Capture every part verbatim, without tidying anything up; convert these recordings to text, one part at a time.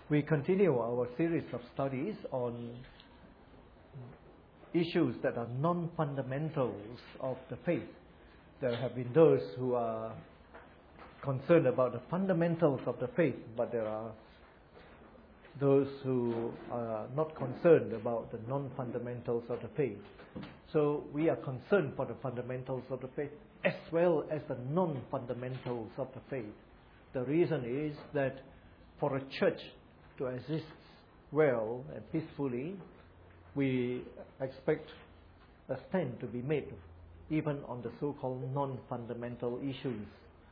We continue our series of studies on issues that are non-fundamentals of the faith. There have been those who are concerned about the fundamentals of the faith, but there are those who are not concerned about the non-fundamentals of the faith. So we are concerned for the fundamentals of the faith as well as the non-fundamentals of the faith. The reason is that for a church to exist well and peacefully, we expect a stand to be made even on the so-called non-fundamental issues.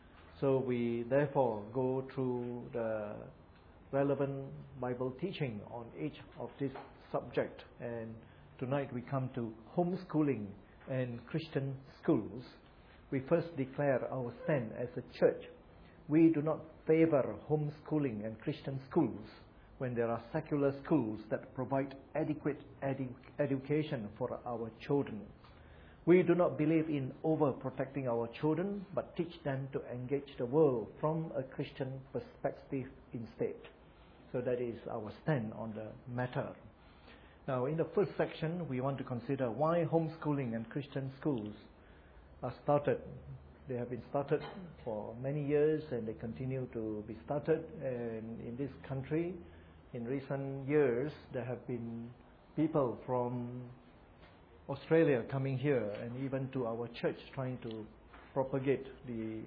So we therefore go through the relevant Bible teaching on each of this subject. And tonight we come to homeschooling and Christian schools. We first declare our stand as a church. We do not favor homeschooling and Christian schools when there are secular schools that provide adequate edu- education for our children. We do not believe in overprotecting our children, but teach them to engage the world from a Christian perspective instead. So that is our stand on the matter. Now, in the first section, we want to consider why homeschooling and Christian schools are started. They have been started for many years and they continue to be started. And in this country, in recent years, there have been people from Australia coming here and even to our church trying to propagate the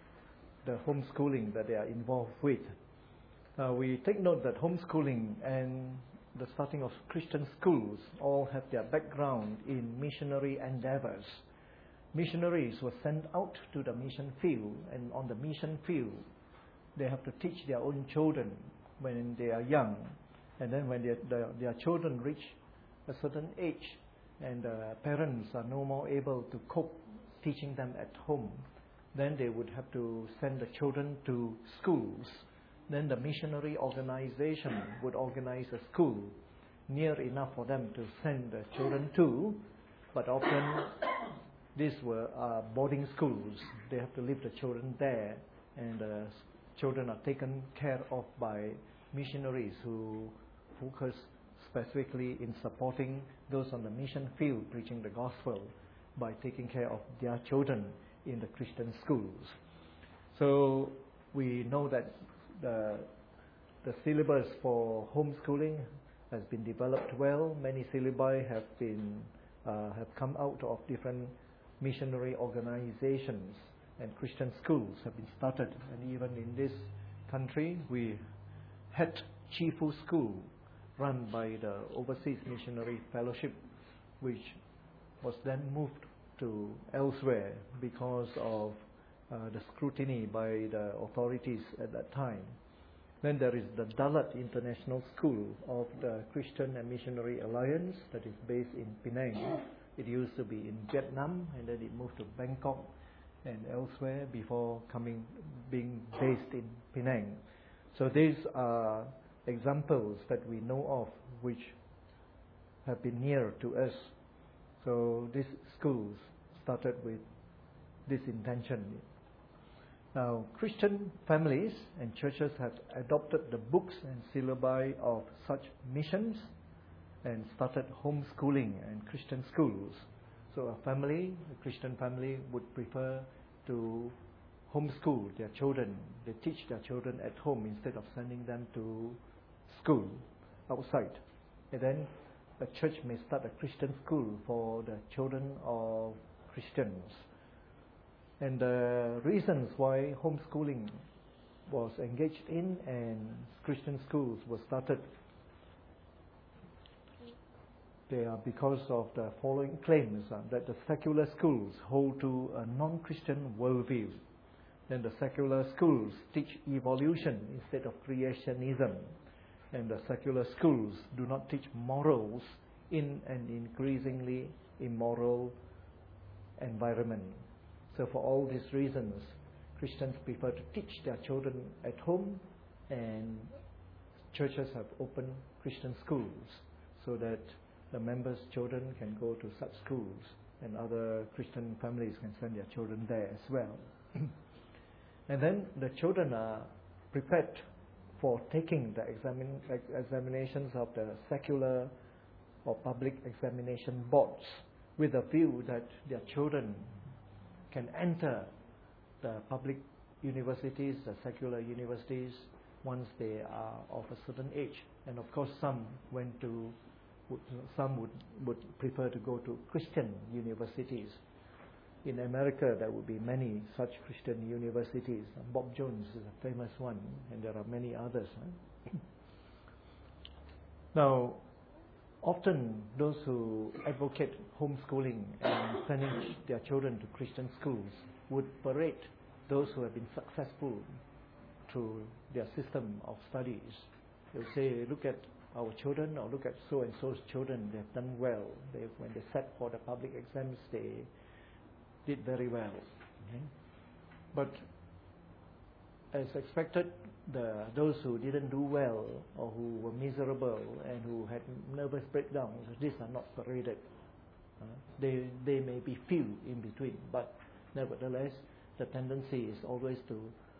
the homeschooling that they are involved with. Uh, we take note that homeschooling and the starting of Christian schools all have their background in missionary endeavors. Missionaries were sent out to the mission field, and on the mission field, they have to teach their own children when they are young. And then when their, their, their children reach a certain age and the parents are no more able to cope teaching them at home, then they would have to send the children to schools. Then the missionary organization would organize a school near enough for them to send the children to, but often these were uh, boarding schools. They have to leave the children there, and the children are taken care of by missionaries who focus specifically in supporting those on the mission field preaching the gospel by taking care of their children in the Christian schools. So we know that the the syllabus for homeschooling has been developed well. Many syllabi have been uh, have come out of different missionary organizations, and Christian schools have been started. And even in this country, we had Chifu School run by the Overseas Missionary Fellowship, which was then moved to elsewhere because of uh, the scrutiny by the authorities at that time. Then there is the Dalat International School of the Christian and Missionary Alliance that is based in Penang. It used to be in Vietnam, and then it moved to Bangkok and elsewhere before coming being based in Penang. So these are examples that we know of which have been near to us. So these schools started with this intention. Now, Christian families and churches have adopted the books and syllabi of such missions and started homeschooling and Christian schools. So a family, a Christian family, would prefer to homeschool their children. They teach their children at home instead of sending them to school outside. And then a church may start a Christian school for the children of Christians. And the reasons why homeschooling was engaged in and Christian schools were started, they are because of the following claims uh, that the secular schools hold to a non-Christian worldview. Then the secular schools teach evolution instead of creationism. And the secular schools do not teach morals in an increasingly immoral environment. So for all these reasons, Christians prefer to teach their children at home, and churches have opened Christian schools so that the members' children can go to such schools, and other Christian families can send their children there as well. And then the children are prepared for taking the examin- examinations of the secular or public examination boards with a view that their children can enter the public universities, the secular universities, once they are of a certain age. And of course, some went to, would, some would, would prefer to go to Christian universities. In America, there would be many such Christian universities. Bob Jones is a famous one, and there are many others. Huh? Now, often those who advocate homeschooling and sending their children to Christian schools would parade those who have been successful through their system of studies. They'll say, look at our children, or look at so and so's children, they've done well. They, when they sat for the public exams, they did very well. Okay? But as expected, the those who didn't do well or who were miserable and who had nervous breakdowns, these are not paraded. Uh, they they may be few in between, but nevertheless, the tendency is always to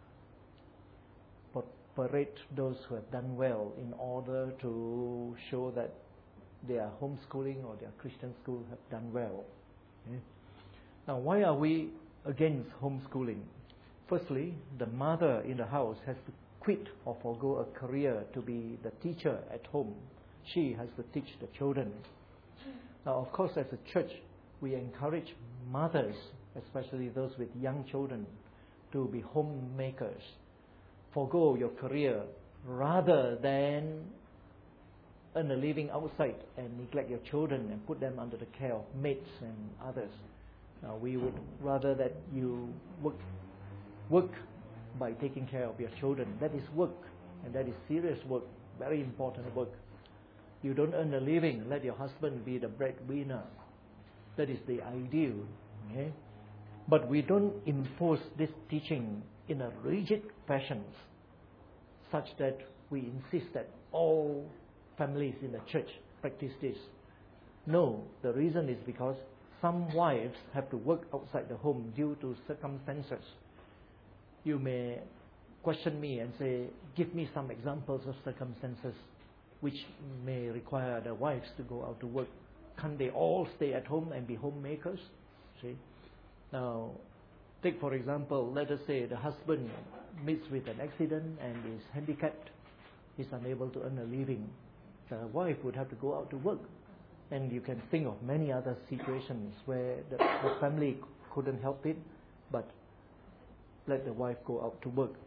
parade those who have done well in order to show that their homeschooling or their Christian school have done well. Okay? Now, why are we against homeschooling? Firstly, the mother in the house has to quit or forgo a career to be the teacher at home. She has to teach the children. Now, of course, as a church, we encourage mothers, especially those with young children, to be homemakers. Forgo your career rather than earn a living outside and neglect your children and put them under the care of maids and others. Now, we would rather that you work, work by taking care of your children. That is work, and that is serious work, very important work. You don't earn a living, let your husband be the breadwinner. That is the ideal. Okay? But we don't impose this teaching in a rigid fashion such that we insist that all families in the church practice this. No, the reason is because some wives have to work outside the home due to circumstances. You may question me and say, give me some examples of circumstances which may require the wives to go out to work. Can't they all stay at home and be homemakers? See? Now, take for example, let us say the husband meets with an accident and is handicapped. He's unable to earn a living. The wife would have to go out to work. And you can think of many other situations where the, the family couldn't help it, but let the wife go out to work.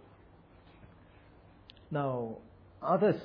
Now, others,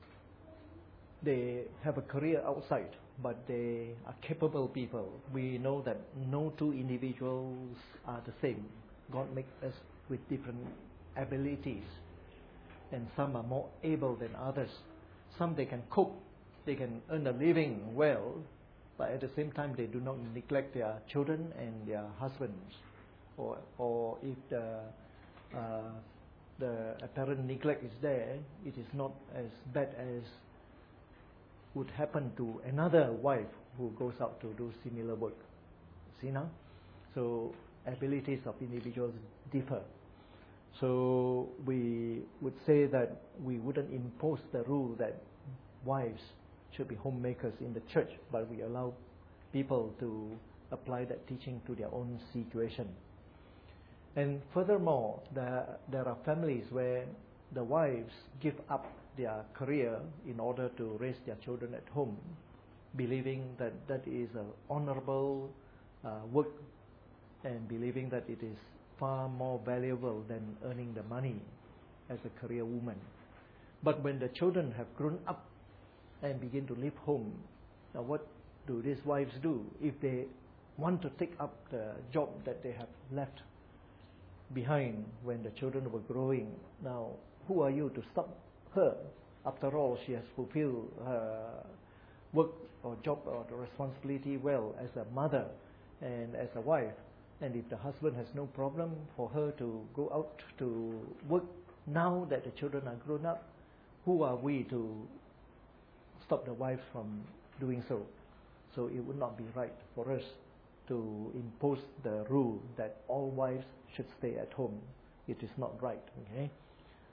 they have a career outside, but they are capable people. We know that no two individuals are the same. God makes us with different abilities, and some are more able than others. Some they can cook, they can earn a living well, but at the same time they do not neglect their children and their husbands. Or, or if the uh, the apparent neglect is there, it is not as bad as would happen to another wife who goes out to do similar work. See now? So abilities of individuals differ. So we would say that we wouldn't impose the rule that wives should be homemakers in the church, but we allow people to apply that teaching to their own situation. And furthermore, there, there are families where the wives give up their career in order to raise their children at home, believing that that is an honorable uh, work and believing that it is far more valuable than earning the money as a career woman. But when the children have grown up and begin to leave home, now what do these wives do? If they want to take up the job that they have left behind when the children were growing, now who are you to stop her? After all, she has fulfilled her work or job or the responsibility well as a mother and as a wife. And if the husband has no problem for her to go out to work now that the children are grown up, who are we to stop the wives from doing so? So it would not be right for us to impose the rule that all wives should stay at home. It is not right. Okay.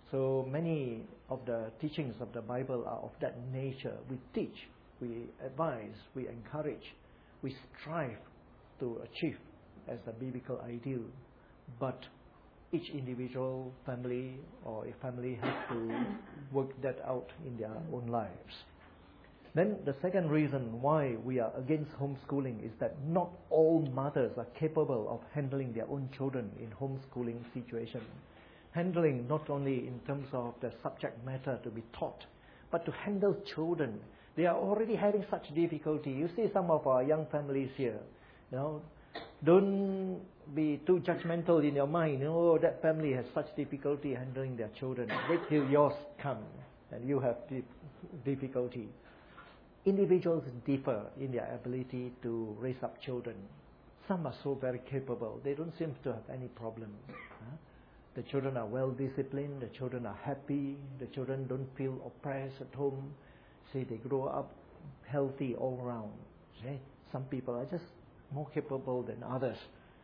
So many of the teachings of the Bible are of that nature. We teach, we advise, we encourage, we strive to achieve as the biblical ideal. But each individual family or a family has to work that out in their own lives. Then the second reason why we are against homeschooling is that not all mothers are capable of handling their own children in homeschooling situation. Handling not only in terms of the subject matter to be taught, but to handle children. They are already having such difficulty. You see some of our young families here, you know, don't be too judgmental in your mind. You know, oh, that family has such difficulty handling their children. Wait till yours come and you have difficulty. Individuals differ in their ability to raise up children. Some are so very capable. They don't seem to have any problem. Huh? The children are well disciplined. The children are happy. The children don't feel oppressed at home. See, they grow up healthy all around. See? Some people are just more capable than others.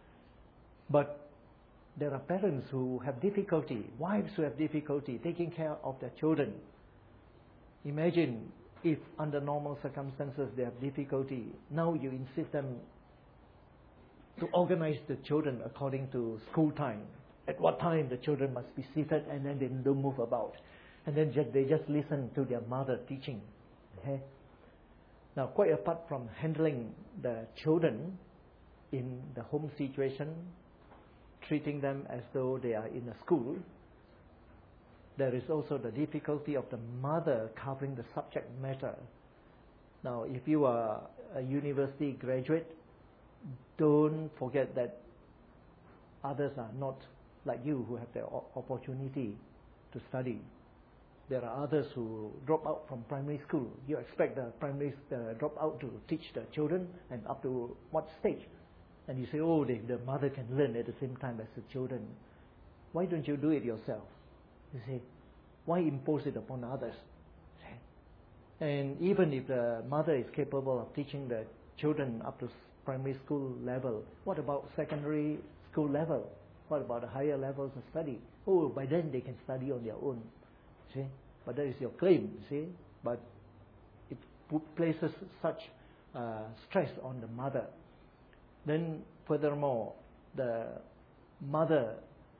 But there are parents who have difficulty, wives who have difficulty taking care of their children. Imagine if under normal circumstances they have difficulty. Now you insist them to organize the children according to school time. At what time the children must be seated and then they don't move about. And then just, they just listen to their mother teaching. Okay? Now, quite apart from handling the children in the home situation, treating them as though they are in a school, there is also the difficulty of the mother covering the subject matter. Now, if you are a university graduate, don't forget that others are not like you who have the opportunity to study. There are others who drop out from primary school. You expect the primary uh, drop out to teach the children, and up to what stage? And you say, oh, the, the mother can learn at the same time as the children. Why don't you do it yourself? You see, why impose it upon others? And even if the mother is capable of teaching the children up to primary school level, what about secondary school level? What about the higher levels of study? Oh, by then they can study on their own. See? But that is your claim, see? But it places such uh, stress on the mother. Then furthermore, the mother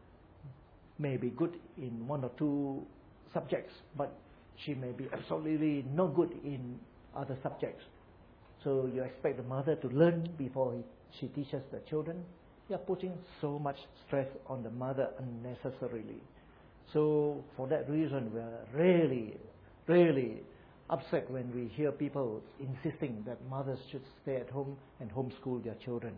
may be good in one or two subjects, but she may be absolutely no good in other subjects. So you expect the mother to learn before she teaches the children. You are putting so much stress on the mother unnecessarily. So for that reason, we are really, really upset when we hear people insisting that mothers should stay at home and homeschool their children.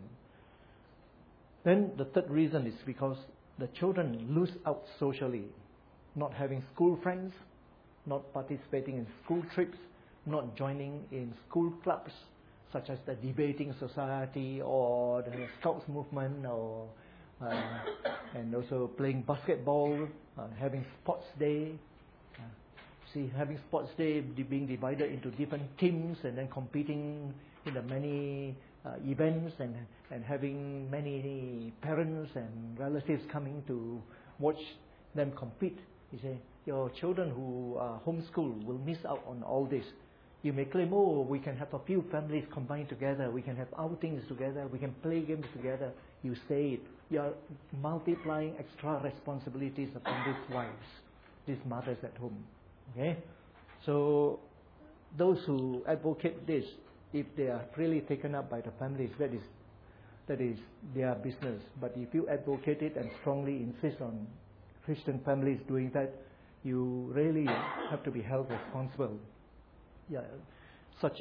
Then the third reason is because the children lose out socially, not having school friends, not participating in school trips, not joining in school clubs, such as the debating society or the Scouts movement, or uh, and also playing basketball, uh, having sports day. Uh, see, having sports day being divided into different teams and then competing in the many uh, events, and and having many parents and relatives coming to watch them compete. You say, your children who are homeschooled will miss out on all this. You may claim, oh, we can have a few families combined together, we can have outings together, we can play games together. You say it. You are multiplying extra responsibilities upon these wives, these mothers at home. Okay? So those who advocate this, if they are really taken up by the families, that is that is their business. But if you advocate it and strongly insist on Christian families doing that, you really have to be held responsible. Yeah, such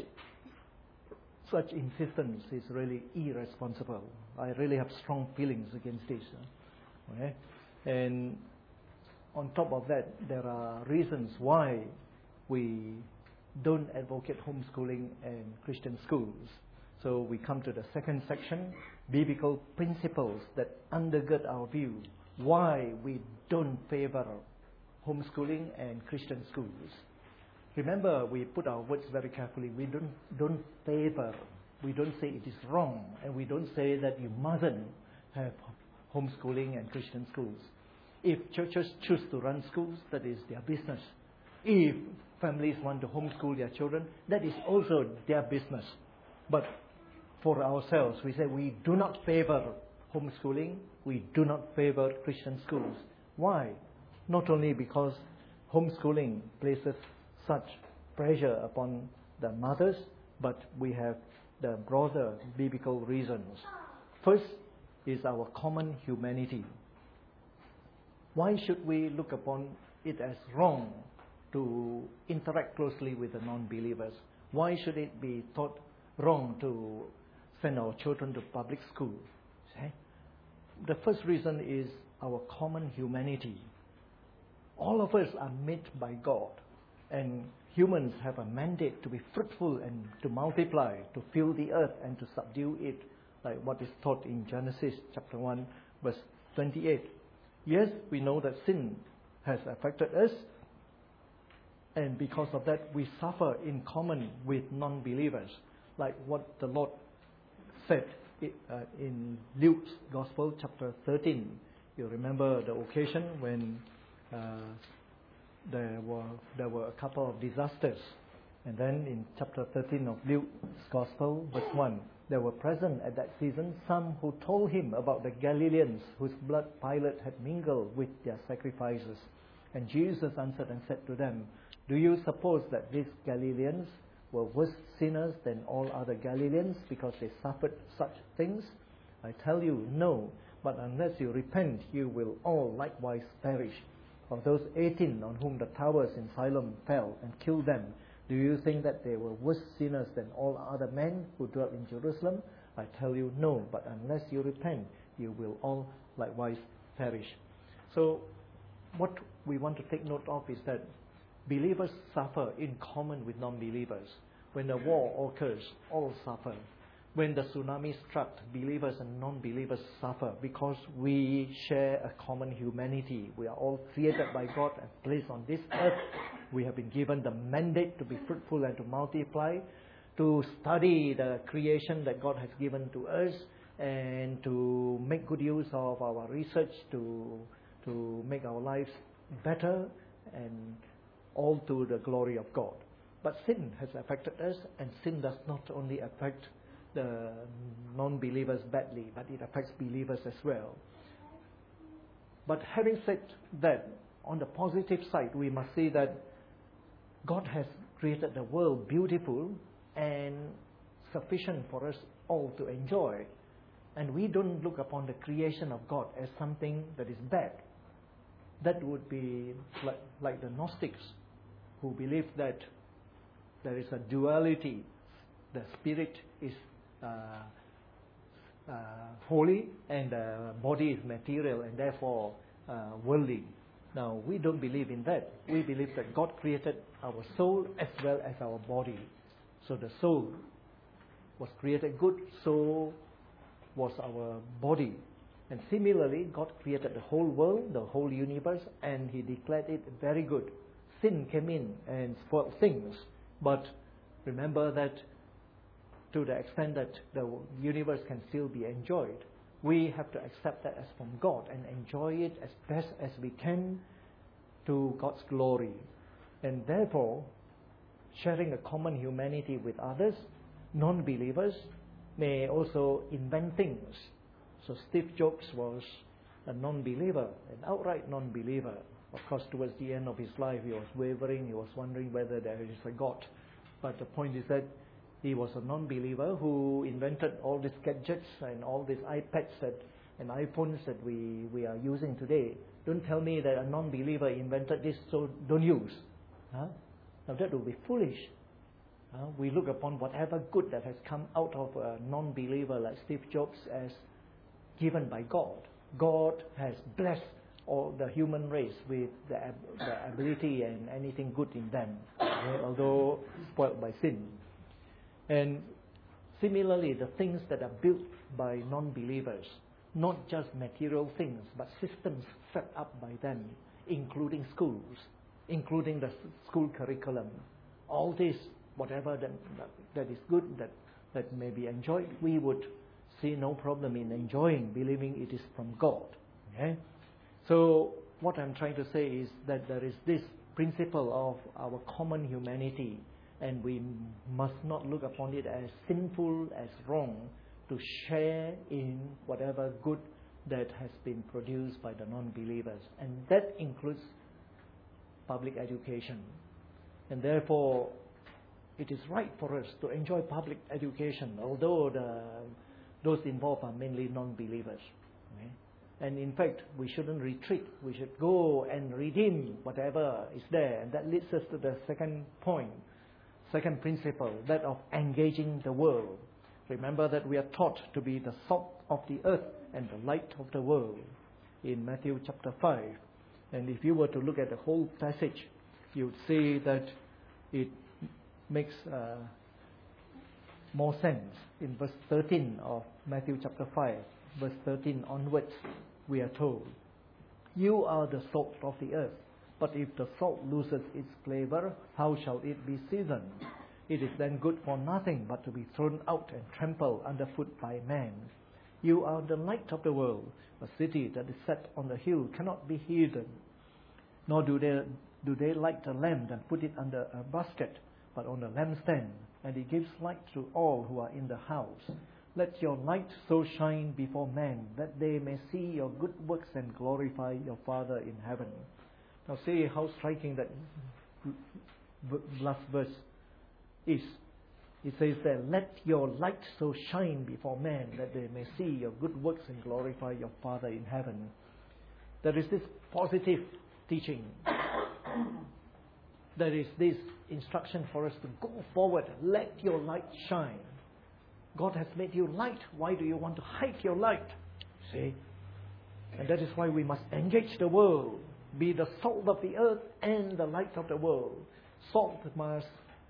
such insistence is really irresponsible. I really have strong feelings against this. Okay? And on top of that, there are reasons why we don't advocate homeschooling and Christian schools. So we come to the second section, biblical principles that undergird our view why we don't favor homeschooling and Christian schools. Remember, we put our words very carefully. We don't don't favor. We don't say it is wrong, and we don't say that you mustn't have homeschooling and Christian schools. If churches choose to run schools, that is their business. If families want to homeschool their children, that is also their business. But for ourselves, we say we do not favor homeschooling, we do not favor Christian schools. Why? Not only because homeschooling places such pressure upon the mothers, but we have the broader biblical reasons. First is our common humanity. Why should we look upon it as wrong to interact closely with the non-believers? Why should it be thought wrong to send our children to public school? Okay? The first reason is our common humanity. All of us are made by God, and humans have a mandate to be fruitful and to multiply, to fill the earth and to subdue it, like what is taught in Genesis chapter one, verse twenty-eight. Yes, we know that sin has affected us, and because of that, we suffer in common with non-believers, like what the Lord said in Luke's Gospel, chapter thirteen. You remember the occasion when uh, there were there were a couple of disasters, and then in chapter thirteen of Luke's Gospel, verse one, there were present at that season some who told him about the Galileans whose blood Pilate had mingled with their sacrifices. And Jesus answered and said to them, "Do you suppose that these Galileans were worse sinners than all other Galileans because they suffered such things? I tell you, no, but unless you repent, you will all likewise perish. Of those eighteen on whom the towers in Siloam fell and killed them, do you think that they were worse sinners than all other men who dwelt in Jerusalem? I tell you, no, but unless you repent, you will all likewise perish." So, what we want to take note of is that believers suffer in common with non-believers. When the war occurs, all suffer. When the tsunami struck, believers and non-believers suffer because we share a common humanity. We are all created by God and placed on this earth. We have been given the mandate to be fruitful and to multiply, to study the creation that God has given to us, and to make good use of our research to, to make our lives better, and all to the glory of God. But sin has affected us, and sin does not only affect the non-believers badly, but it affects believers as well. But having said that, on the positive side, we must see that God has created the world beautiful and sufficient for us all to enjoy. And we don't look upon the creation of God as something that is bad. That would be like, like the Gnostics, who believe that there is a duality. The spirit is uh, uh, holy and the body is material and therefore uh, worldly. Now, we don't believe in that. We believe that God created our soul as well as our body. So the soul was created good, so was our body. And similarly, God created the whole world, the whole universe, and He declared it very good. Sin came in and spoiled things. But remember that to the extent that the universe can still be enjoyed, we have to accept that as from God and enjoy it as best as we can to God's glory. And therefore, sharing a common humanity with others, non-believers, may also invent things. So Steve Jobs was a non-believer, an outright non-believer. Of course, towards the end of his life, he was wavering, he was wondering whether there is a God. But the point is that he was a non-believer who invented all these gadgets and all these iPads that, and iPhones that we, we are using today. Don't tell me that a non-believer invented this, so don't use. Huh? Now that would be foolish. Uh, we look upon whatever good that has come out of a non-believer like Steve Jobs as given by God. God has blessed all the human race with the, ab- the ability and anything good in them, okay, although spoiled by sin. And similarly, the things that are built by non-believers, not just material things, but systems set up by them, including schools, including the school curriculum, all this, whatever that, that is good, that, that may be enjoyed, we would see no problem in enjoying, believing it is from God. Okay? So what I'm trying to say is that there is this principle of our common humanity, and we must not look upon it as sinful, as wrong, to share in whatever good that has been produced by the non-believers. And that includes public education. And therefore, it is right for us to enjoy public education, although the, those involved are mainly non-believers. Okay? And in fact, we shouldn't retreat. We should go and redeem whatever is there. And that leads us to the second point, second principle, that of engaging the world. Remember that we are taught to be the salt of the earth and the light of the world in Matthew chapter five. And if you were to look at the whole passage, you would see that it makes uh, more sense. In verse thirteen of Matthew chapter five, verse thirteen onwards, we are told, "You are the salt of the earth, but if the salt loses its flavor, how shall it be seasoned? It is then good for nothing but to be thrown out and trampled underfoot by men. You are the light of the world. A city that is set on the hill cannot be hidden. Nor do they, do they light a lamp and put it under a basket, but on a lampstand, and it gives light to all who are in the house. Let your light so shine before men, that they may see your good works and glorify your Father in heaven." Now see how striking that last verse is. It says that, "Let your light so shine before men, that they may see your good works and glorify your Father in heaven." There is this positive teaching. There is this instruction for us to go forward. Let your light shine. God has made you light. Why do you want to hide your light? See? And that is why we must engage the world. Be the salt of the earth and the light of the world. Salt must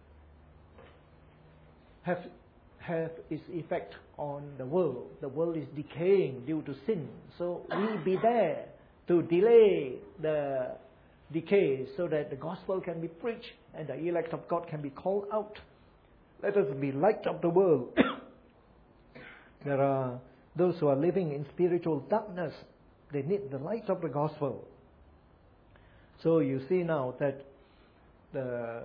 have, have its effect on the world. The world is decaying due to sin. So we be there to delay the decay so that the gospel can be preached and the elect of God can be called out. Let us be light of the world. There are those who are living in spiritual darkness. They need the light of the gospel. So you see now that the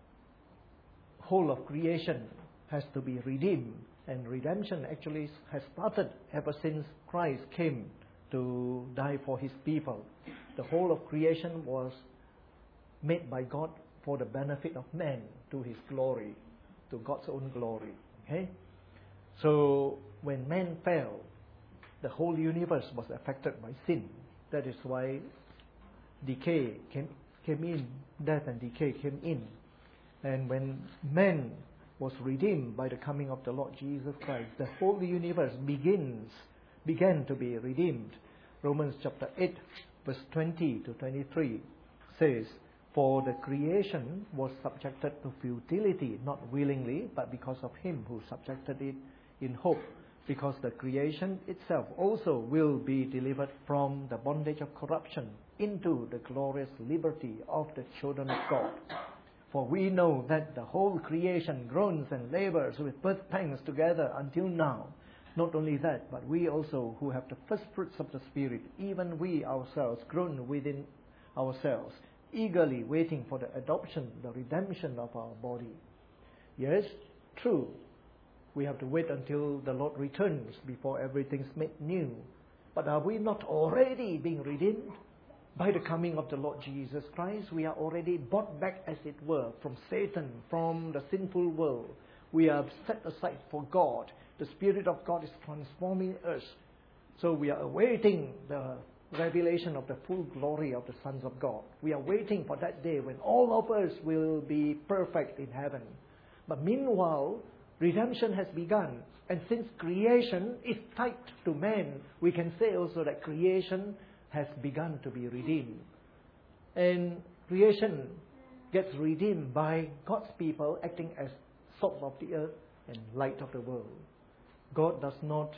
whole of creation has to be redeemed. And redemption actually has started ever since Christ came to die for his people. The whole of creation was made by God for the benefit of man, to his glory, to God's own glory. Okay? So when man fell, the whole universe was affected by sin. That is why decay came, came in, death and decay came in. And when man was redeemed by the coming of the Lord Jesus Christ, the whole universe begins, began to be redeemed. Romans chapter eight, verse twenty to twenty-three says, "For the creation was subjected to futility, not willingly, but because of him who subjected it in hope, because the creation itself also will be delivered from the bondage of corruption into the glorious liberty of the children of God. For we know that the whole creation groans and labors with birth pangs together until now. Not only that, but we also who have the first fruits of the Spirit, even we ourselves groan within ourselves, eagerly waiting for the adoption, the redemption of our body." Yes, true. We have to wait until the Lord returns before everything's made new. But are we not already being redeemed? By the coming of the Lord Jesus Christ, we are already bought back, as it were, from Satan, from the sinful world. We are set aside for God. The Spirit of God is transforming us. So we are awaiting the revelation of the full glory of the sons of God. We are waiting for that day when all of us will be perfect in heaven. But meanwhile, redemption has begun. And since creation is tied to man, we can say also that creation has begun to be redeemed. And creation gets redeemed by God's people acting as salt of the earth and light of the world. God does not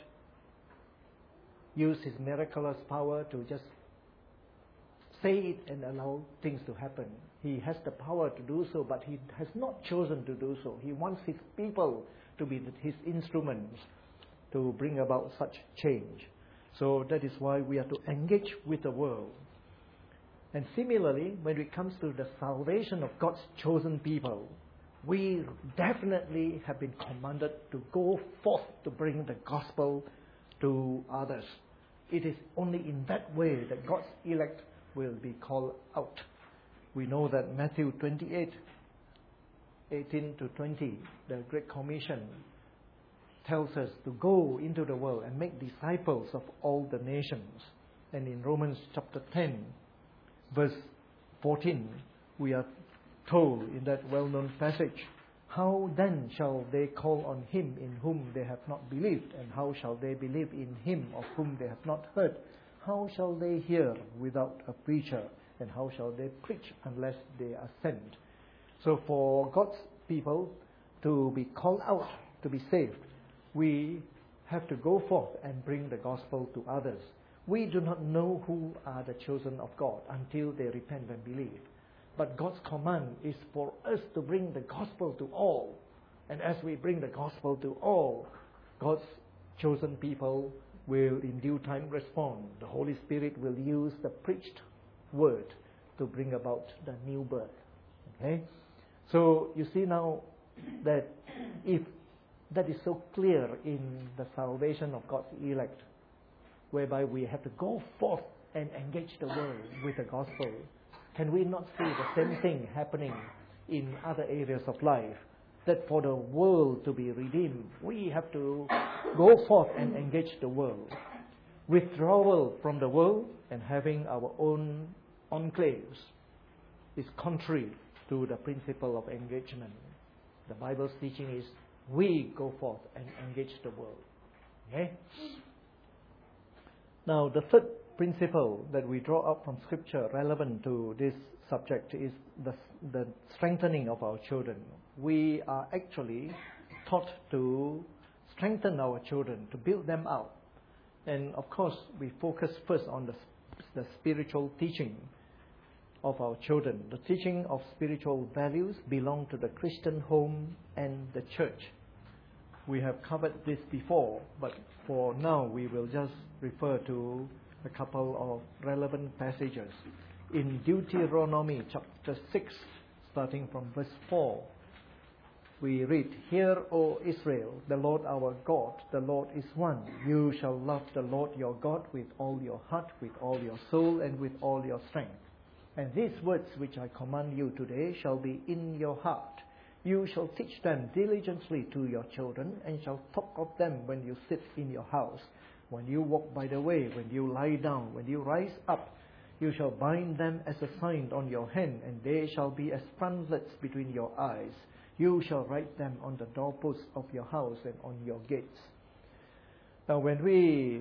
use his miraculous power to just say it and allow things to happen. He has the power to do so, but he has not chosen to do so. He wants his people to be his instruments to bring about such change. So that is why we are to engage with the world. And similarly, when it comes to the salvation of God's chosen people, we definitely have been commanded to go forth to bring the gospel to others. It is only in that way that God's elect will be called out. We know that Matthew twenty-eight, eighteen to twenty, the Great Commission, tells us to go into the world and make disciples of all the nations. And in Romans chapter ten, verse fourteen, we are told in that well-known passage, how then shall they call on him in whom they have not believed? And how shall they believe in him of whom they have not heard? How shall they hear without a preacher? And how shall they preach unless they are sent? So for God's people to be called out, to be saved, we have to go forth and bring the gospel to others. We do not know who are the chosen of God until they repent and believe. But God's command is for us to bring the gospel to all. And as we bring the gospel to all, God's chosen people will in due time respond. The Holy Spirit will use the preached word to bring about the new birth. Okay? So you see now that if that is so clear in the salvation of God's elect, whereby we have to go forth and engage the world with the gospel, can we not see the same thing happening in other areas of life? That for the world to be redeemed, we have to go forth and engage the world. Withdrawal from the world and having our own enclaves is contrary to the principle of engagement. The Bible's teaching is we go forth and engage the world. Okay? Now, the third principle that we draw up from Scripture relevant to this subject is the, the strengthening of our children. We are actually taught to strengthen our children, to build them up. And of course, we focus first on the, the spiritual teaching of our children. The teaching of spiritual values belong to the Christian home and the church. We have covered this before, but for now we will just refer to a couple of relevant passages. In Deuteronomy chapter six, starting from verse four, we read, Hear, O Israel, the Lord our God, the Lord is one. You shall love the Lord your God with all your heart, with all your soul, and with all your strength. And these words which I command you today shall be in your heart. You shall teach them diligently to your children, and shall talk of them when you sit in your house, when you walk by the way, when you lie down, when you rise up. You shall bind them as a sign on your hand, and they shall be as frontlets between your eyes. You shall write them on the doorposts of your house and on your gates. Now, when we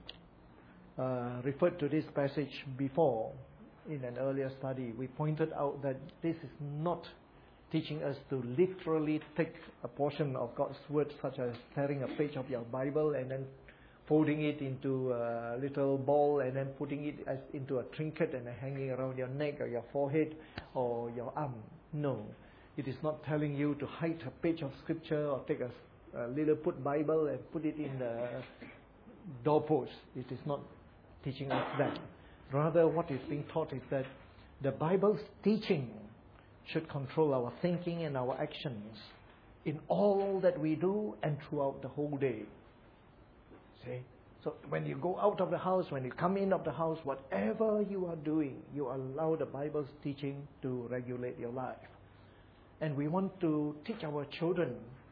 uh, referred to this passage before in an earlier study, we pointed out that this is not teaching us to literally take a portion of God's word, such as tearing a page of your Bible and then folding it into a little ball and then putting it as into a trinket and hanging around your neck or your forehead or your arm. No. It is not telling you to hide a page of scripture or take a, a little put Bible and put it in the doorpost. It is not teaching us that. Rather, what is being taught is that the Bible's teaching should control our thinking and our actions in all that we do and throughout the whole day. See? So when you go out of the house, when you come in of the house, whatever you are doing, you allow the Bible's teaching to regulate your life. And we want to teach our children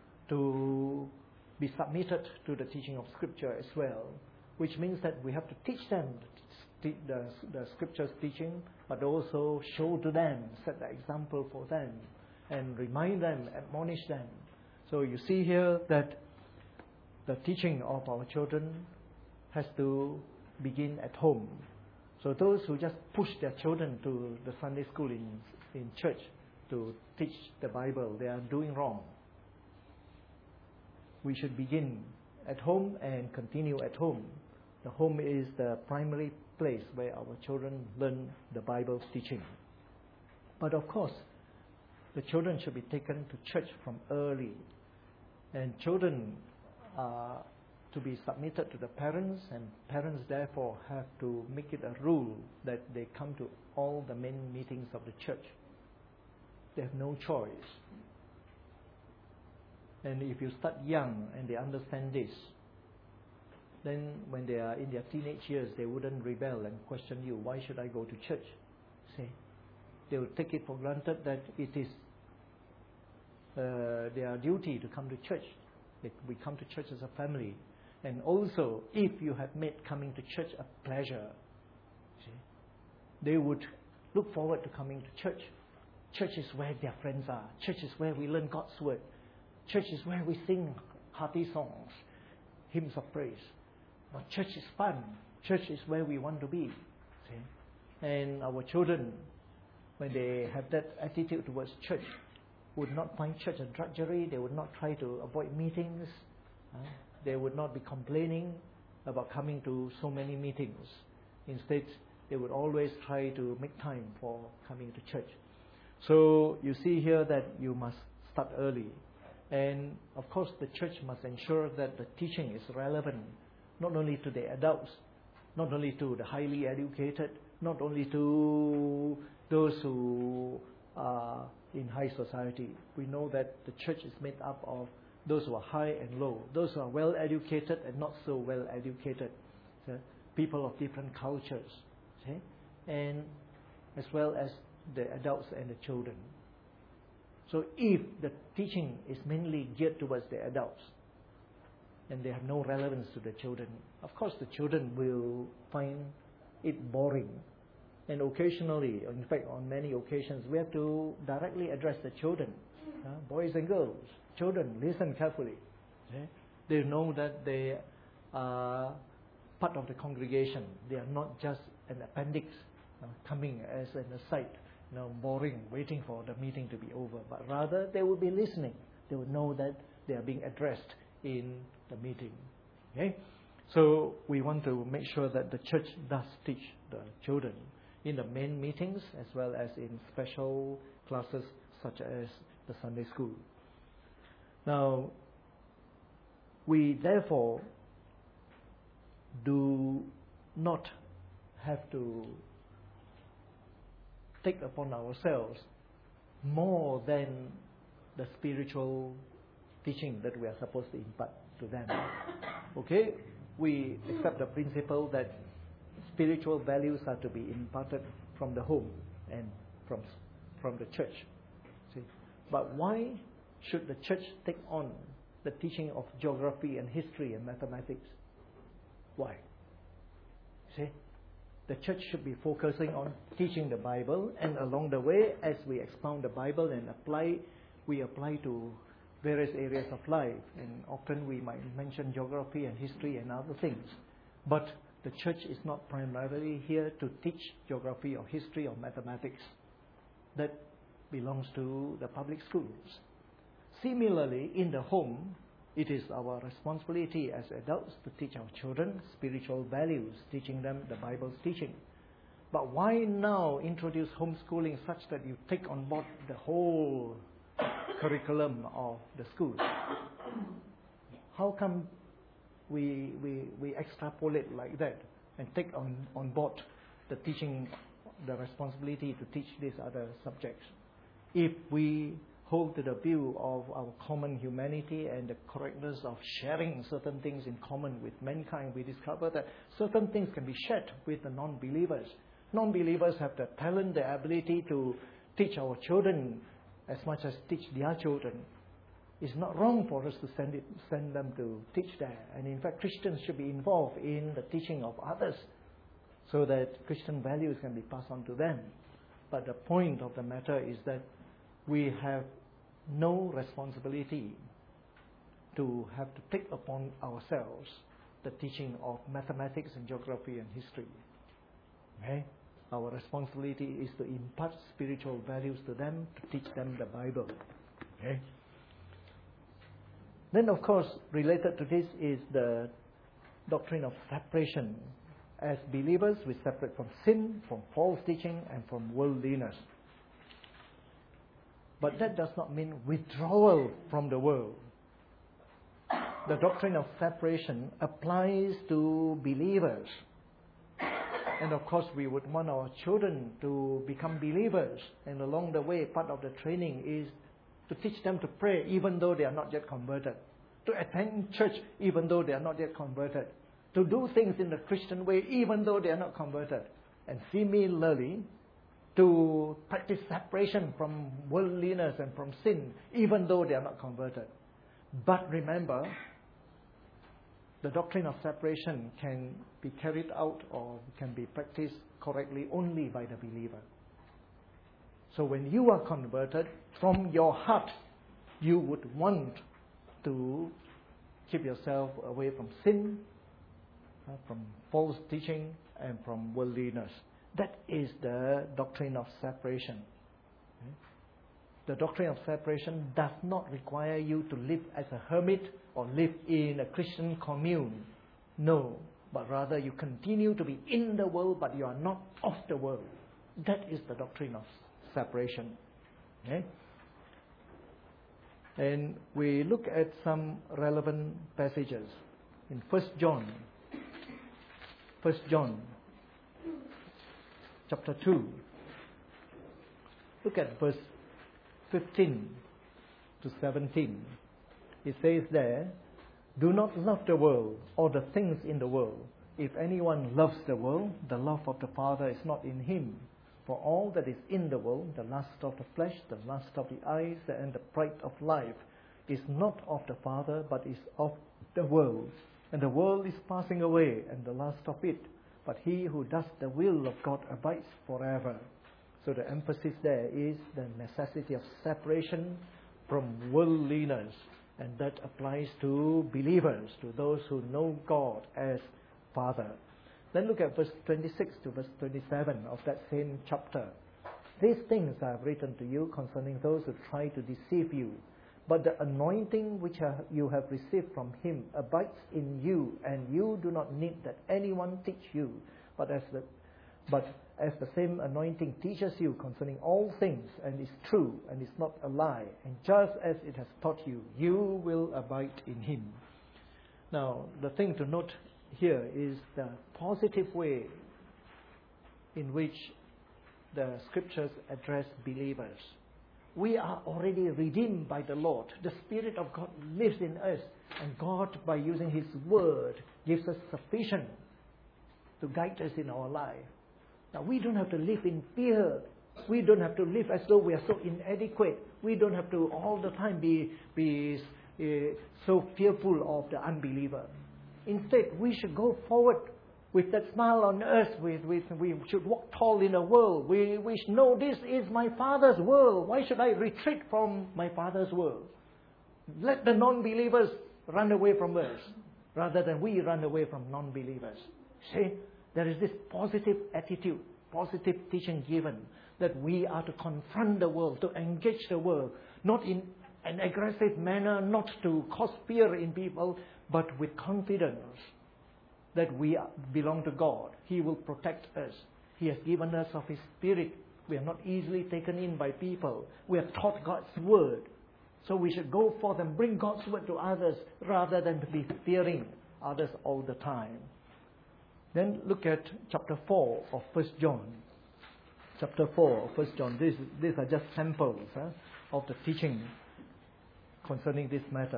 to be submitted to the teaching of Scripture as well, which means that we have to teach them the, the, the Scripture's teaching, but also show to them, set the example for them, and remind them, admonish them. So you see here that the teaching of our children has to begin at home. So those who just push their children to the Sunday school in, in church to teach the Bible, they are doing wrong. We should begin at home and continue at home. The home is the primary place where our children learn the Bible's teaching. But of course, the children should be taken to church from early. And children are to be submitted to the parents, and parents therefore have to make it a rule that they come to all the main meetings of the church. They have no choice. And if you start young and they understand this, then when they are in their teenage years, they wouldn't rebel and question you, why should I go to church? See, they will take it for granted that it is uh, their duty to come to church. That we come to church as a family. And also, if you have made coming to church a pleasure, see, they would look forward to coming to church. Church is where their friends are. Church is where we learn God's word. Church is where we sing hearty songs, hymns of praise. But church is fun. Church is where we want to be. See? And our children, when they have that attitude towards church, would not find church a drudgery. They would not try to avoid meetings. Uh, they would not be complaining about coming to so many meetings. Instead, they would always try to make time for coming to church. So you see here that you must start early. And of course, the church must ensure that the teaching is relevant, not only to the adults, not only to the highly educated, not only to those who are in high society. We know that the church is made up of those who are high and low, those who are well educated and not so well educated, okay? People of different cultures, okay? And as well as the adults and the children. So if the teaching is mainly geared towards the adults and they have no relevance to the children, of course the children will find it boring. And occasionally, in fact on many occasions, we have to directly address the children, uh, boys and girls. Children, listen carefully. Okay? They know that they are part of the congregation. They are not just an appendix uh, coming as an aside, you know, boring, waiting for the meeting to be over. But rather, they will be listening. They will know that they are being addressed in the meeting. Okay? So we want to make sure that the church does teach the children in the main meetings as well as in special classes such as the Sunday school. Now, we therefore do not have to take upon ourselves more than the spiritual teaching that we are supposed to impart to them. Okay? We accept the principle that spiritual values are to be imparted from the home and from from the church. See? But why should the church take on the teaching of geography and history and mathematics? Why? See? The church should be focusing on teaching the Bible, and along the way, as we expound the Bible and apply, we apply to various areas of life. And often we might mention geography and history and other things. But the church is not primarily here to teach geography or history or mathematics. That belongs to the public schools. Similarly, in the home, it is our responsibility as adults to teach our children spiritual values, teaching them the Bible's teaching. But why now introduce homeschooling such that you take on board the whole curriculum of the school? How come we, we, we extrapolate like that and take on, on board the teaching, the responsibility to teach these other subjects? If we hold to the view of our common humanity and the correctness of sharing certain things in common with mankind, we discover that certain things can be shared with the non-believers. Non-believers have the talent, the ability to teach our children as much as teach their children. It's not wrong for us to send, it, send them to teach there. And in fact, Christians should be involved in the teaching of others so that Christian values can be passed on to them. But the point of the matter is that we have no responsibility to have to take upon ourselves the teaching of mathematics and geography and history. Okay? Our responsibility is to impart spiritual values to them, to teach them the Bible. Okay? Then, of course, related to this is the doctrine of separation. As believers, we separate from sin, from false teaching, and from worldliness. But that does not mean withdrawal from the world. the doctrine of separation applies to believers. And of course, we would want our children to become believers. And along the way, part of the training is to teach them to pray even though they are not yet converted. To attend church even though they are not yet converted. To do things in the Christian way even though they are not converted. And similarly, to practice separation from worldliness and from sin even though they are not converted. But remember, the doctrine of separation can be carried out or can be practiced correctly only by the believer. So when you are converted, from your heart, you would want to keep yourself away from sin, uh, from false teaching, and from worldliness. That is the doctrine of separation. Okay? The doctrine of separation does not require you to live as a hermit or live in a Christian commune. No, but rather you continue to be in the world, but you are not of the world. That is the doctrine of separation. Okay? And we look at some relevant passages in First John. First John, chapter two. Look at verse fifteen to seventeen. It says there, "Do not love the world or the things in the world. If anyone loves the world, the love of the Father is not in him. For all that is in the world, the lust of the flesh, the lust of the eyes, and the pride of life, is not of the Father, but is of the world. And the world is passing away, and the lust of it. But he who does the will of God abides forever." So the emphasis there is the necessity of separation from worldliness. And that applies to believers, to those who know God as Father. Then look at verse twenty-six to verse twenty-seven of that same chapter. "These things I have written to you concerning those who try to deceive you. But the anointing which you have received from him abides in you, and you do not need that anyone teach you. But as the, but as the same anointing teaches you concerning all things, and is true, and is not a lie, and just as it has taught you, you will abide in him." Now, the thing to note here is the positive way in which the scriptures address believers. We are already redeemed by the Lord. The Spirit of God lives in us, and God, by using His Word, gives us sufficient to guide us in our life. Now, we don't have to live in fear. We don't have to live as though we are so inadequate. We don't have to all the time be, be uh, so fearful of the unbeliever. Instead, we should go forward with that smile on us. With, with, we should walk tall in the world. We, we should know this is my Father's world. Why should I retreat from my Father's world? Let the non-believers run away from us rather than we run away from non-believers. See, there is this positive attitude, positive teaching given that we are to confront the world, to engage the world, not in an aggressive manner, not to cause fear in people, but with confidence that we belong to God. He will protect us. He has given us of His Spirit. We are not easily taken in by people. We are taught God's Word. So we should go forth and bring God's Word to others rather than to be fearing others all the time. Then look at chapter four of First John. Chapter four of First John. These, these are just samples huh, of the teaching concerning this matter.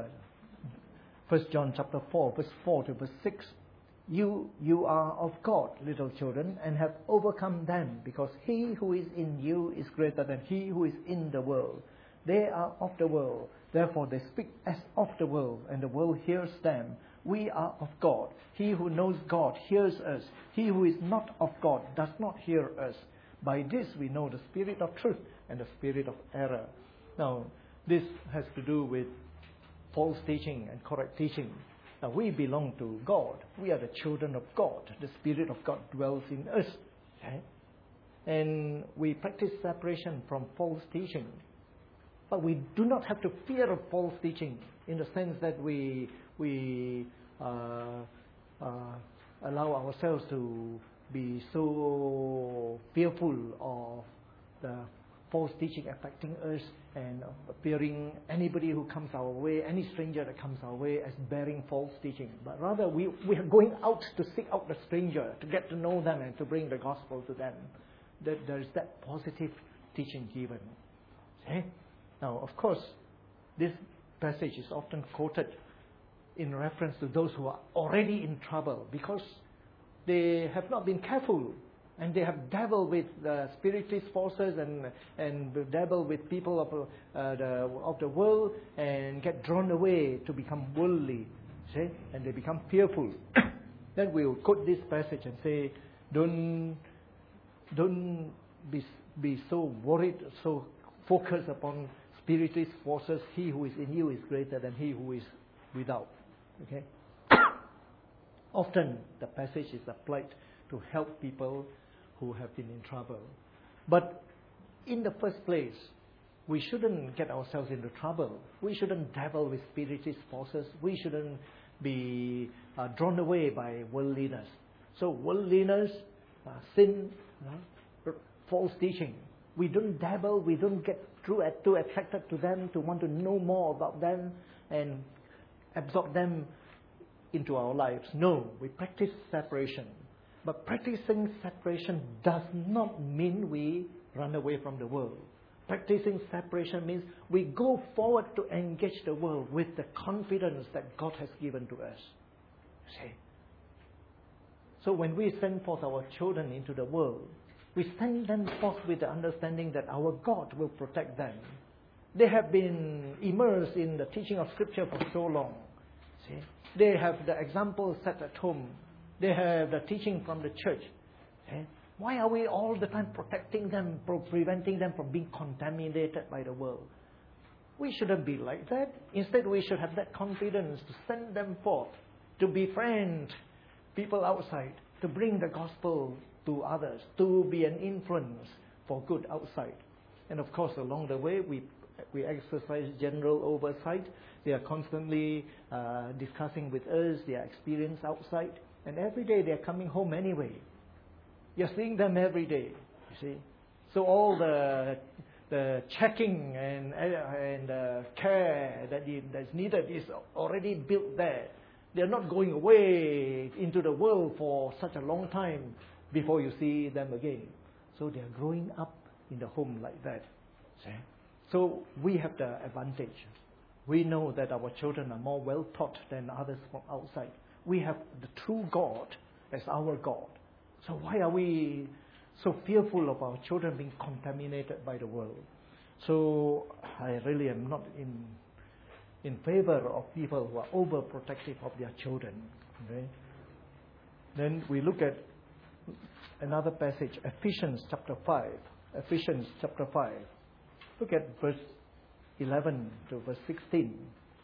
First John chapter four, verse four to verse six. You, you are of God, little children, and have overcome them, because he who is in you is greater than he who is in the world. They are of the world, therefore they speak as of the world, and the world hears them. We are of God. He who knows God hears us. He who is not of God does not hear us. By this we know the spirit of truth and the spirit of error. Now, this has to do with false teaching and correct teaching. Now, we belong to God. We are the children of God. The Spirit of God dwells in us. Okay? And we practice separation from false teaching. But we do not have to fear of false teaching in the sense that we, we uh, uh, allow ourselves to be so fearful of the false teaching affecting us, and appearing anybody who comes our way, any stranger that comes our way as bearing false teaching. But rather we, we are going out to seek out the stranger, to get to know them and to bring the gospel to them. That there is that positive teaching given. Okay? Now, of course, this passage is often quoted in reference to those who are already in trouble because they have not been careful and they have dabbled with the spiritist forces and and dabbled with people of uh, the of the world and get drawn away to become worldly, see? And they become fearful. Then we'll quote this passage and say, don't don't be be so worried, so focused upon spiritist forces. He who is in you is greater than he who is without. Okay. Often the passage is applied to help people who have been in trouble. But in the first place, we shouldn't get ourselves into trouble. We shouldn't dabble with spiritist forces. We shouldn't be uh, drawn away by worldliness. So worldliness, uh, sin, uh, false teaching. We don't dabble, we don't get too, too attracted to them, to want to know more about them and absorb them into our lives. No, we practice separation. But practicing separation does not mean we run away from the world. Practicing separation means we go forward to engage the world with the confidence that God has given to us. See? So when we send forth our children into the world, we send them forth with the understanding that our God will protect them. They have been immersed in the teaching of Scripture for so long. See? They have the example set at home. They have the teaching from the church. Okay? Why are we all the time protecting them, preventing them from being contaminated by the world? We shouldn't be like that. Instead, we should have that confidence to send them forth, to befriend people outside, to bring the gospel to others, to be an influence for good outside. And of course, along the way, we we exercise general oversight. They are constantly uh, discussing with us their experience outside. And every day they are coming home anyway. You're seeing them every day, you see. So all the the checking and and uh, care that that's needed is already built there. They're not going away into the world for such a long time before you see them again. So they are growing up in the home like that. See? So we have the advantage. We know that our children are more well taught than others from outside. We have the true God as our God. So why are we so fearful of our children being contaminated by the world? So I really am not in in favor of people who are overprotective of their children. Okay? Then we look at another passage, Ephesians chapter five. Ephesians chapter five. Look at verse eleven to verse sixteen.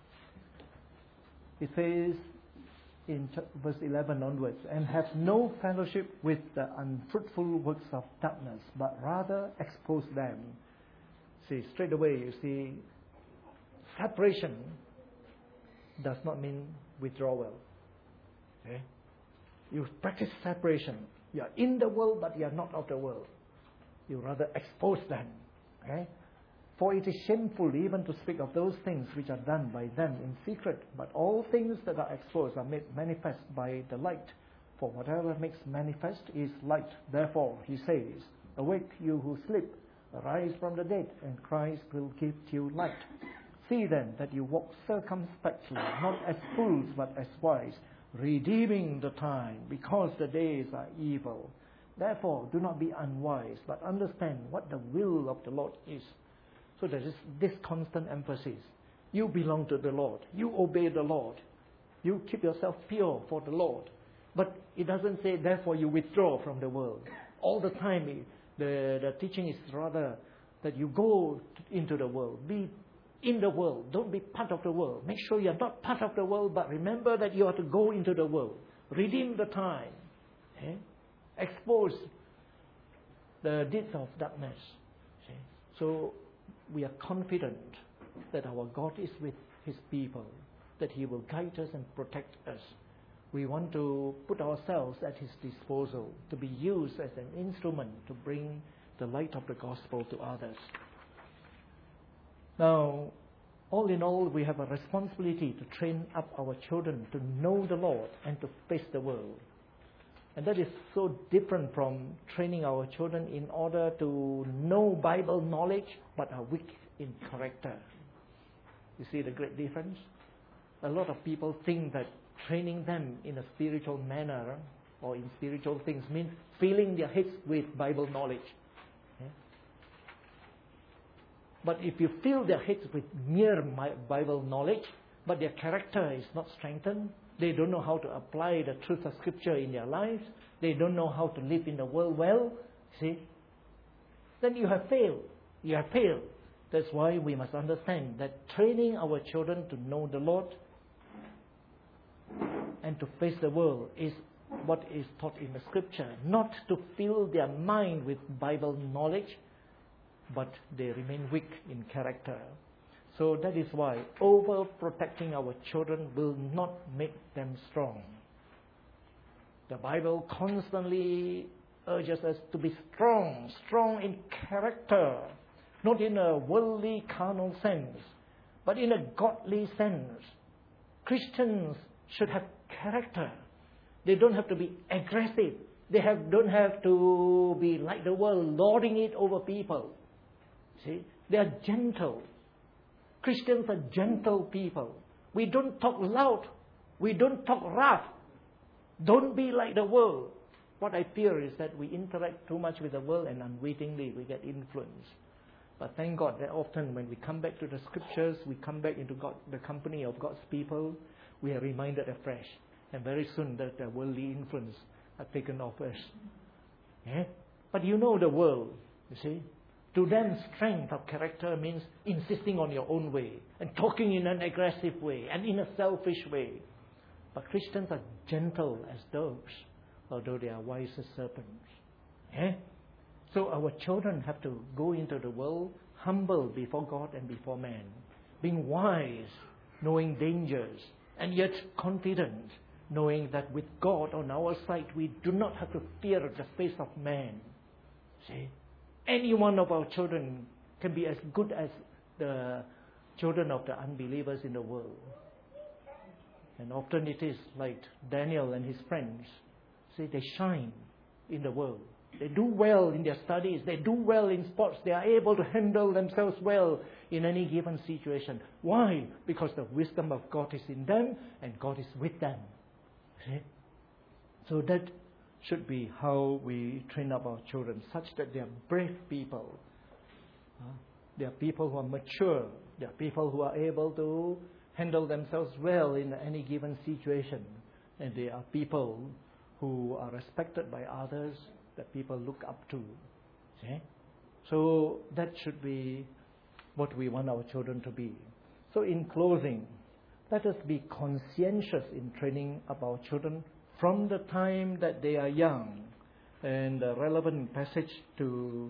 It says, in verse eleven onwards, and have no fellowship with the unfruitful works of darkness, but rather expose them. See, straight away, you see, separation does not mean withdrawal. Okay? You practice separation. You are in the world, but you are not of the world. You rather expose them. Okay? For it is shameful even to speak of those things which are done by them in secret. But all things that are exposed are made manifest by the light. For whatever makes manifest is light. Therefore, he says, awake you who sleep, arise from the dead, and Christ will give you light. See then that you walk circumspectly, not as fools but as wise, redeeming the time, because the days are evil. Therefore, do not be unwise, but understand what the will of the Lord is. So there is this constant emphasis. You belong to the Lord. You obey the Lord. You keep yourself pure for the Lord. But it doesn't say, therefore, you withdraw from the world. All the time, the, the teaching is rather that you go into the world. Be in the world. Don't be part of the world. Make sure you're not part of the world, but remember that you are to go into the world. Redeem the time. Okay? Expose the deeds of darkness. Okay? So we are confident that our God is with His people, that He will guide us and protect us. We want to put ourselves at His disposal to be used as an instrument to bring the light of the gospel to others. Now, all in all, we have a responsibility to train up our children to know the Lord and to face the world. And that is so different from training our children in order to know Bible knowledge but are weak in character. You see the great difference? A lot of people think that training them in a spiritual manner or in spiritual things means filling their heads with Bible knowledge. Okay? But if you fill their heads with mere Bible knowledge, but their character is not strengthened, they don't know how to apply the truth of Scripture in their lives, they don't know how to live in the world well, see, then you have failed. You have failed. That's why we must understand that training our children to know the Lord and to face the world is what is taught in the Scripture, not to fill their mind with Bible knowledge, but they remain weak in character. So that is why overprotecting our children will not make them strong. The Bible constantly urges us to be strong, strong in character, not in a worldly, carnal sense, but in a godly sense. Christians should have character. They don't have to be aggressive. They have, don't have to be like the world, lording it over people. See, they are gentle. Christians are gentle people. We don't talk loud. We don't talk rough. Don't be like the world. What I fear is that we interact too much with the world and unwittingly we get influenced. But thank God that often when we come back to the Scriptures, we come back into God, the company of God's people, we are reminded afresh. And very soon that the worldly influence are taken off us. Yeah? But you know the world, you see. To them, strength of character means insisting on your own way and talking in an aggressive way and in a selfish way. But Christians are gentle as doves, although they are wise as serpents. Yeah? So our children have to go into the world humble before God and before man, being wise, knowing dangers, and yet confident, knowing that with God on our side, we do not have to fear the face of man. See? Any one of our children can be as good as the children of the unbelievers in the world. And often it is like Daniel and his friends. See, they shine in the world. They do well in their studies. They do well in sports. They are able to handle themselves well in any given situation. Why? Because the wisdom of God is in them and God is with them. See? So that should be how we train up our children, such that they are brave people. Uh, they are people who are mature. They are people who are able to handle themselves well in any given situation. And they are people who are respected by others, that people look up to. See? So that should be what we want our children to be. So in closing, let us be conscientious in training up our children from the time that they are young. And the relevant passage to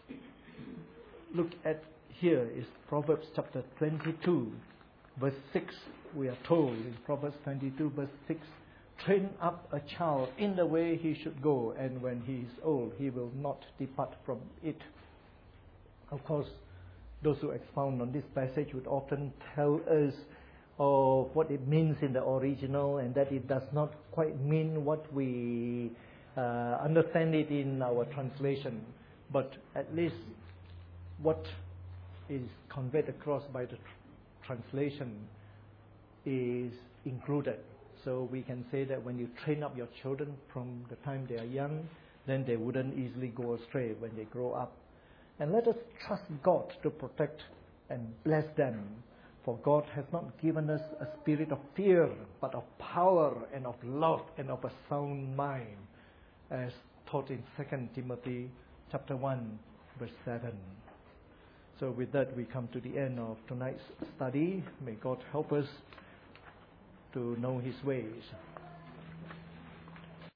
look at here is Proverbs chapter twenty-two, verse six. We are told in Proverbs twenty-two, verse six, train up a child in the way he should go, and when he is old, he will not depart from it. Of course, those who expound on this passage would often tell us of what it means in the original, and that it does not quite mean what we uh, understand it in our translation. But at least what is conveyed across by the tr- translation is included. So we can say that when you train up your children from the time they are young, then they wouldn't easily go astray when they grow up. And let us trust God to protect and bless them. For God has not given us a spirit of fear, but of power and of love and of a sound mind, as taught in Second Timothy chapter one, verse seven. So with that, we come to the end of tonight's study. May God help us to know His ways.